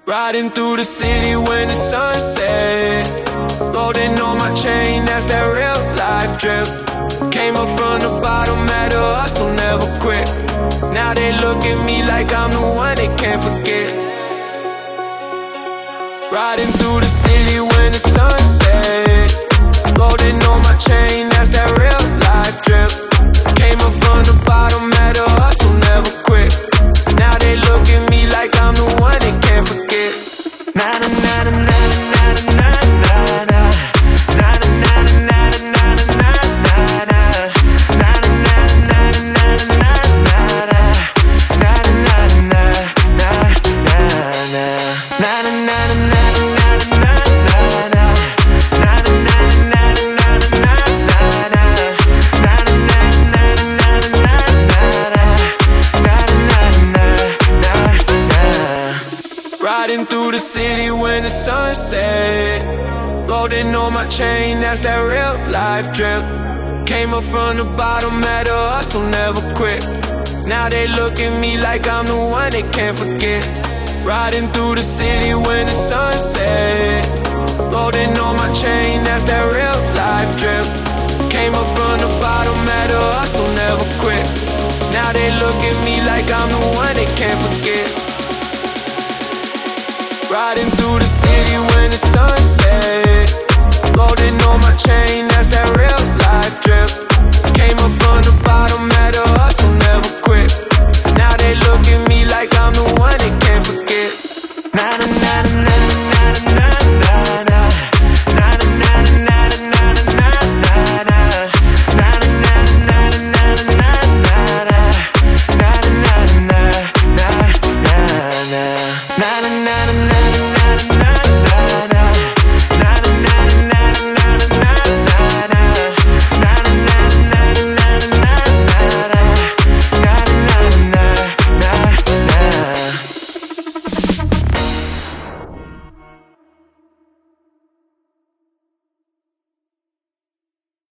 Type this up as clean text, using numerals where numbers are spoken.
Riding through the city when the sun set. Loading on my chain, that's that real life drip. Came up from the bottom, had to hustle, never quit. Now they look at me like I'm the one they can't forget. Riding through the city when the sun set. Loading on my chain, that's that real life drip. Came up from the bottom, had to hustle, never quit. Now they look at me like I'm the one they can't forget. Na na na na na na na na na. Na na na na na na na na. Na na na na na na na na. Na na na na na na. Na na na na na na na. Na na na na na na na. Na na na na na na na. Riding through the city when the sun set. Loading on my chain, that's that real life drip. Came up from the bottom, had to hustle, never quit. Now they look at me like I'm the one they can't forget. Riding through the city when the sun set. Loading on my chain, that's that real life drip. Came up from the bottom, had to hustle, never quit. Now they look at me like I'm the one they can't forget. Riding through the city when the sun set. Loading on my chain, that's that